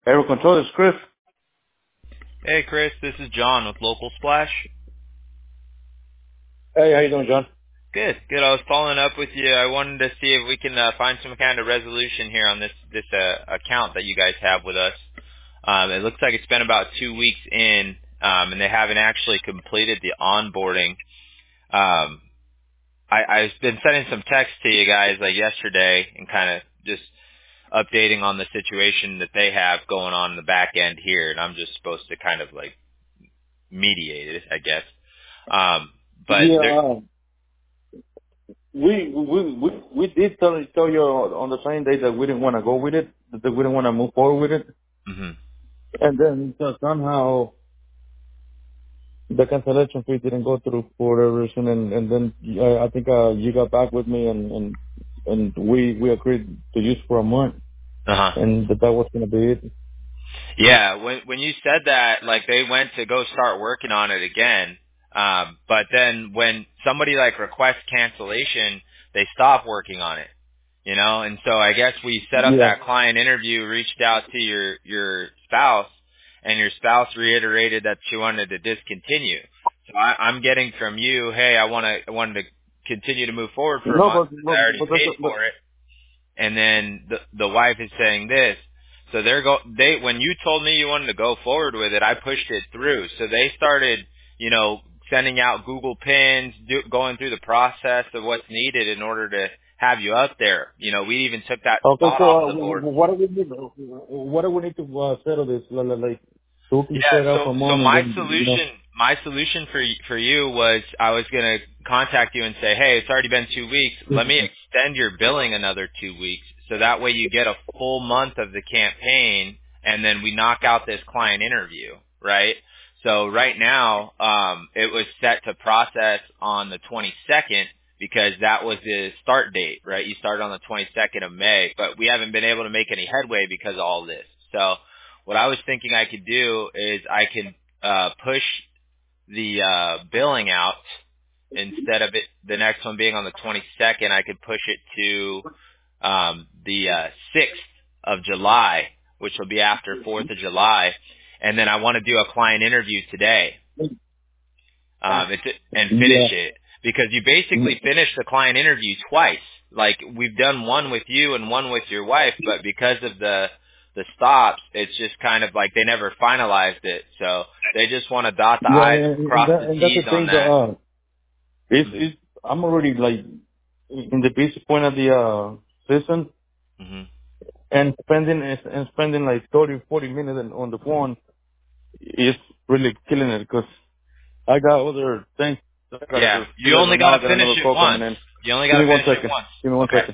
Aero Control is Chris. Hey, Chris, this is John with Local Splash. Hey, how you doing, John? Good, good. I was following up with you. I wanted to see if we can find some kind of resolution here on this account that you guys have with us. It looks like it's been about 2 weeks in, and they haven't actually completed the onboarding. I've been sending some texts to you guys like yesterday and kind of just updating on the situation that they have going on in the back end here, and I'm just supposed to kind of like mediate it, I guess. But Yeah, we did tell you on the same day that we didn't want to go with it, that we didn't want to move forward with it, hmm and then somehow the cancellation fee didn't go through for whatever reason, and then I think you got back with me and we agreed to use for a month, uh-huh. and that was gonna be it. Yeah, when you said that, like they went to go start working on it again, but then when somebody like requests cancellation, they stop working on it, you know. And so I guess we set up Yeah. that client interview, reached out to your spouse, and your spouse reiterated that she wanted to discontinue. So I'm getting from you, hey, I wanted to continue to move forward for a No, month because I already but paid that's for it, and then the wife is saying this. So when you told me you wanted to go forward with it, I pushed it through. So they started, sending out Google pins, going through the process of what's needed in order to have you up there. We even took that okay. spot So off the board. what do we need? What do we need to settle this? Like, so we can Yeah, set up so a so month and my then. solution for you was I was gonna contact you and say, hey, it's already been 2 weeks. Let me extend your billing another 2 weeks, so that way you get a full month of the campaign, and then we knock out this client interview, right? So right now, it was set to process on the 22nd because that was the start date, right? You started on the 22nd of May, but we haven't been able to make any headway because of all this. So what I was thinking I could do is I could push the billing out instead of the next one being on the 22nd. I could push it to the 6th of July, which will be after 4th of July, and then I want to do a client interview today and Yeah. finish it because you basically finished the client interview twice. Like we've done one with you and one with your wife, but because of the stops, it's just kind of like they never finalized it. So they just want to dot the Yeah, I's, and, cross that, the and that's the T's on thing. that. It's I'm already like in the basic point of the system hmm and spending like 30-40 minutes on the phone is really killing it because I got other things that I gotta Yeah, do. See, you like only right got now I to got finish another it call coming once. in. You only Give got me to one finish it second. once. Give me one Okay. second.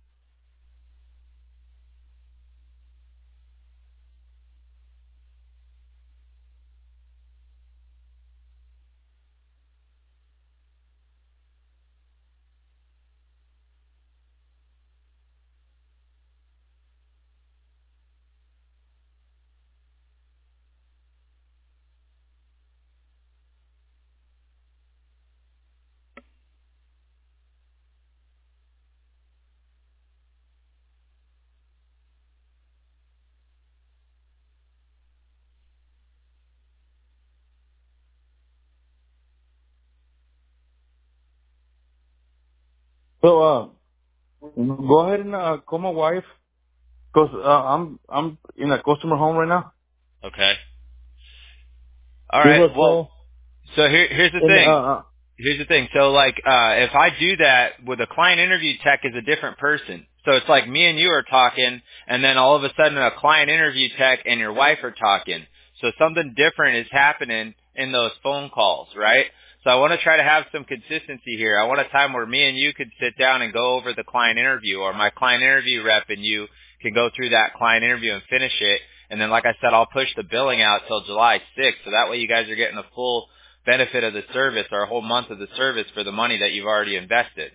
So go ahead and call my wife because I'm in a customer home right now. Okay. All Give right. her a Well, call so here's the and thing. Here's the thing. So like, if I do that with a client interview tech is a different person. So it's like me and you are talking and then all of a sudden a client interview tech and your wife are talking. So something different is happening in those phone calls, right? So I want to try to have some consistency here. I want a time where me and you could sit down and go over the client interview, or my client interview rep and you can go through that client interview and finish it. And then like I said, I'll push the billing out till July 6th. So that way you guys are getting the full benefit of the service or a whole month of the service for the money that you've already invested.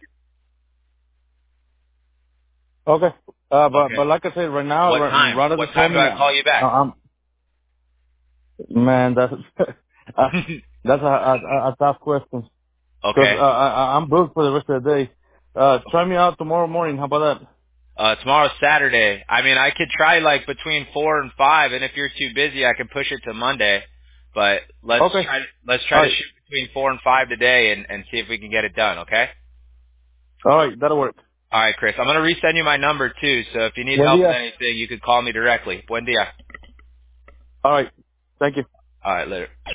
okay. Okay. But like I said, right now, What time? rather What than call time do me, I call you back? man, that's that's a tough question because Okay. I'm booked for the rest of the day. Try me out tomorrow morning. How about that? Tomorrow's Saturday. I mean, I could try like between 4 and 5, and if you're too busy, I can push it to Monday. But let's Okay. try All to right. shoot between 4 and 5 today, and see if we can get it done. Okay. All right. That'll work. All right, Chris. I'm gonna resend you my number too. So if you need Buen help with día. anything, you could call me directly. Buen dia. All right. Thank you. All right, later.